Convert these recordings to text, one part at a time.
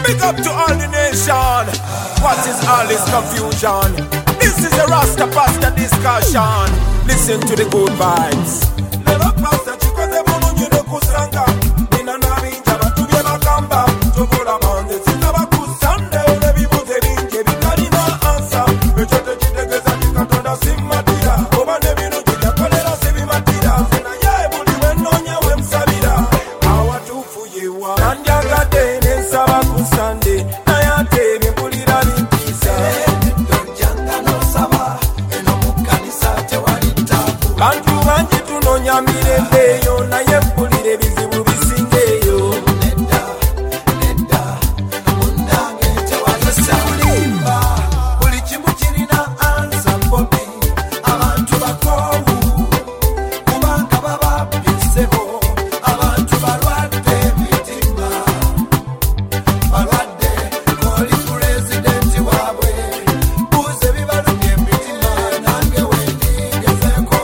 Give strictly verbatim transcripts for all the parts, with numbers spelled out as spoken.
Big up to all the nation. What is all this confusion? This is a Rasta Pasta discussion. Listen to the good vibes. Never pasta chicos de bologna de kusanga. Nina narinja batubye bakamba. Tokola bande sinaba kusande. Lebi bote binge bikari na ansa. Bechote chitegeza chikatonda simatira. Oba nebinu chija kolera sebi matira. Sena yae buli wenonya wemsabira. Awa tufu yewa. Nanjaga dene saba kusande. Nayate bimpulira bimpisa. Bantu banji tunonya mirembe yo naye mpulire bizibu bisingeyo. Nedda, nedda, munange tewayisalimba. Buli kimu kirina ansa mbobi. Abantu bakowu kubanga baba bisebo. Abantu balwadde mitima. Balwadde koli pulezidenti waabwe. Buze bibalumye mitima nange wendi gezeko.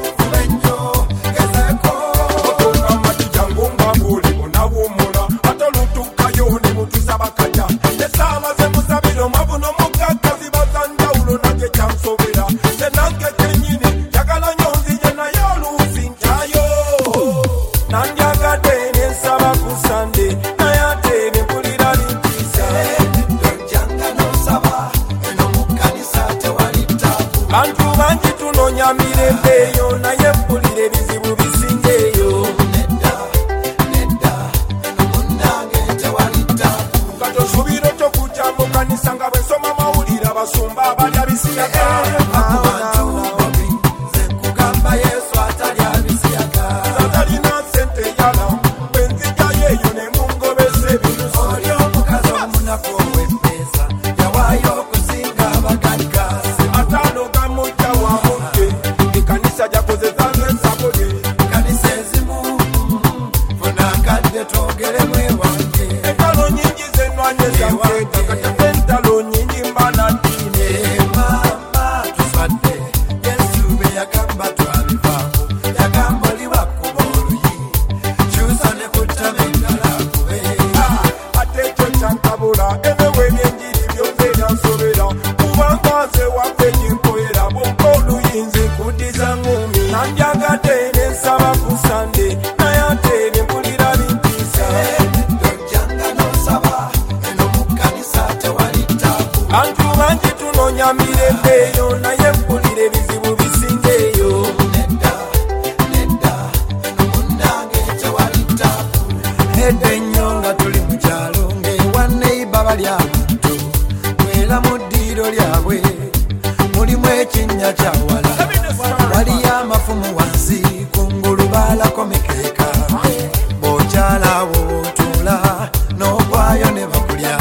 Bantu banji tunonya mirembe yo naye mpulire bizibu bisingeyo. Nedda, nedda, munange tewalitaku. Kato subiro tokuja mu kanisa nga bwe nsoma mawulire abasumba abalya bisiyaga. Abantu bobi nze nkugamba Yesu atalya bisiyaga. Tatalina ssente yala bwe nzijjayo eyo ne mungobesa ebinusu. Oli omukazi omunaku ow'empesa yawaayo okusinga abagagga. Atano gamuja wa muke ikanisa jakoze zange nsabole. Kanisa ezimu funakadde twogere mwe wange. Entalo nyingi zenwanye zange takataka entalo nyingi mbana ddine. Mama tuswadde Yesu be yagamba twabivaamu. Yagamba oli wakkuba oluyi kyusa ne kuttama engala akube. Ate ekyo kyankabula ebiwe byenjiri byose byansobera. Kubanga nze waffe kinkolera bw'oba oluyinza kuddiza ngumi. Nandyagadde ne nsaba ku Sande naye ate ne mpulira bimpiisa. Tojjanga n'osaba eno mu kkanisa tewali ttaaku. Bantu bangi tunonya mirembe yo naye mpulire bizibu bisingeyo. Nedda, nedda, eno munnange tewali ttaaku. Edda ennyo nga tuli mu kyalo ng'ewa neiba bali abantu bwera mu ddiiro lyabwe mulimu ekinnya kyawala. Waliyo amafumu wansi kungulu baalako mikeeka. Bw'okyalawo bw'otuula n'ogwayo ne bakulya.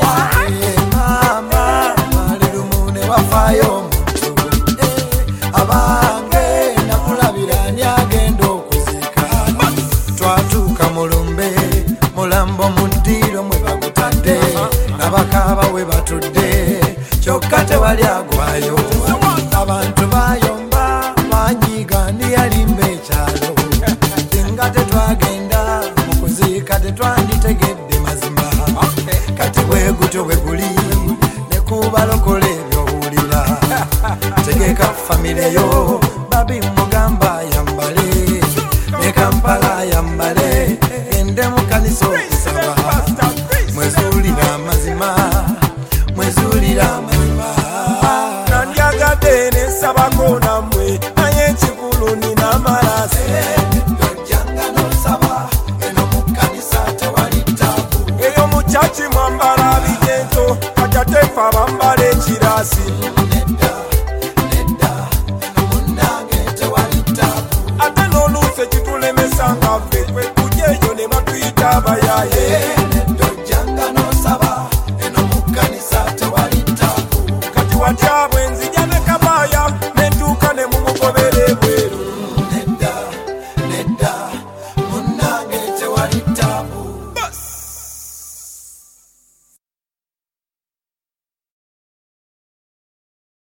Mama mali lumu ne wafaayo omuntu. Abange nakulabira ani agenda okuziika. Twatuuka mulumbe mulambo mu ddiiro mwe bagutadde. Abakaaba we batudde kyokka tewali agwayo. Abantu bayomba banyiga niyalimba ekyalo. Singa tetwagenda mu kuziika tetwanditegedde mazima. Kati bwe gutyo bwe guli ne kubalokola ebyowulira. Tegeka famire yo babi mugamba yambale ne Kampala yambale ende mu kanisa okusaba. Mwezuulira amazima mwezuulira amazima. Nandyagadde ne nsabako nammwe naye ekikulu nina amalasi. Tojjanga n'osaba eno mu kkanisa tewali ttaaku. Eyo mu kyaki mwambala bigento kati ate ffe abambala ekiraasi. Nedda, nedda, eno munnange tewali ttaaku. Ate n'oluusi ekitulemesa nga ffe kwe kujja eyo ne batuyita abayaaye.